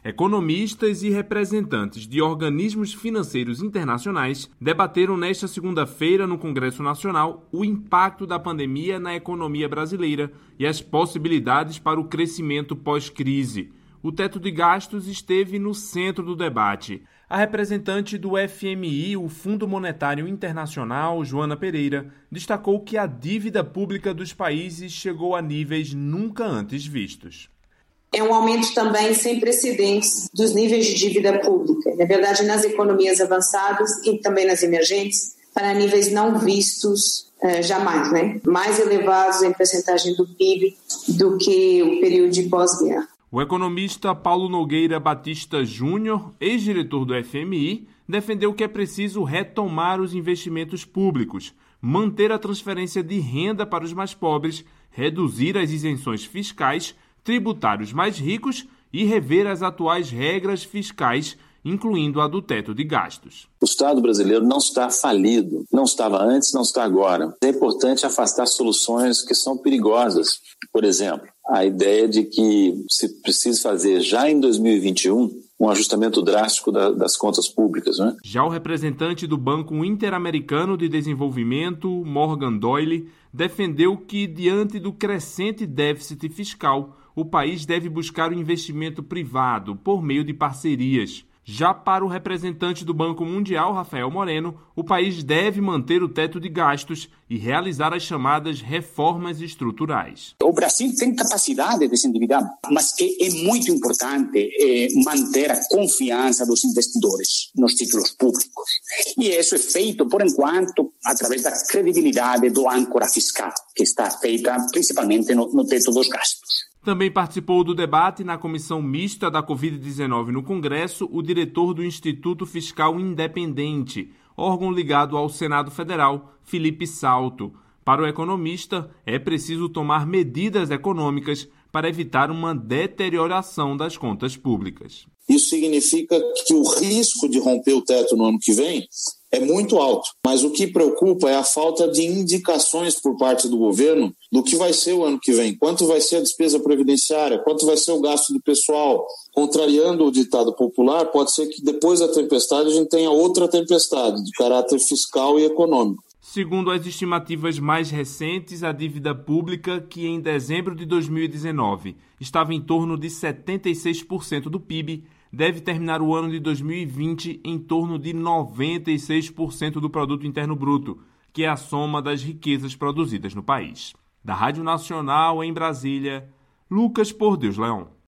Economistas e representantes de organismos financeiros internacionais debateram nesta segunda-feira no Congresso Nacional o impacto da pandemia na economia brasileira e as possibilidades para o crescimento pós-crise. O teto de gastos esteve no centro do debate. A representante do FMI, o Fundo Monetário Internacional, Joana Pereira, destacou que a dívida pública dos países chegou a níveis nunca antes vistos. É um aumento também sem precedentes dos níveis de dívida pública. Na verdade, nas economias avançadas e também nas emergentes, para níveis não vistos jamais, né? Mais elevados em percentagem do PIB do que o período de pós-guerra. O economista Paulo Nogueira Batista Júnior, ex-diretor do FMI, defendeu que é preciso retomar os investimentos públicos, manter a transferência de renda para os mais pobres, reduzir as isenções fiscais, tributar os mais ricos e rever as atuais regras fiscais, incluindo a do teto de gastos. O Estado brasileiro não está falido, não estava antes, não está agora. É importante afastar soluções que são perigosas. Por exemplo, a ideia de que se precisa fazer já em 2021 um ajustamento drástico das contas públicas, né? Já o representante do Banco Interamericano de Desenvolvimento, Morgan Doyle, defendeu que, diante do crescente déficit fiscal, o país deve buscar o investimento privado por meio de parcerias. Já para o representante do Banco Mundial, Rafael Moreno, o país deve manter o teto de gastos e realizar as chamadas reformas estruturais. O Brasil tem capacidade de se endividar, mas é muito importante manter a confiança dos investidores nos títulos públicos. E isso é feito, por enquanto, através da credibilidade do âncora fiscal, que está feita principalmente no teto dos gastos. Também participou do debate na comissão mista da Covid-19 no Congresso o diretor do Instituto Fiscal Independente, órgão ligado ao Senado Federal, Felipe Salto. Para o economista, é preciso tomar medidas econômicas para evitar uma deterioração das contas públicas. Isso significa que o risco de romper o teto no ano que vem é muito alto, mas o que preocupa é a falta de indicações por parte do governo do que vai ser o ano que vem, quanto vai ser a despesa previdenciária, quanto vai ser o gasto de pessoal. Contrariando o ditado popular, pode ser que depois da tempestade a gente tenha outra tempestade de caráter fiscal e econômico. Segundo as estimativas mais recentes, a dívida pública, que em dezembro de 2019 estava em torno de 76% do PIB, deve terminar o ano de 2020 em torno de 96% do Produto Interno Bruto, que é a soma das riquezas produzidas no país. Da Rádio Nacional, em Brasília, Lucas Por Deus Leão.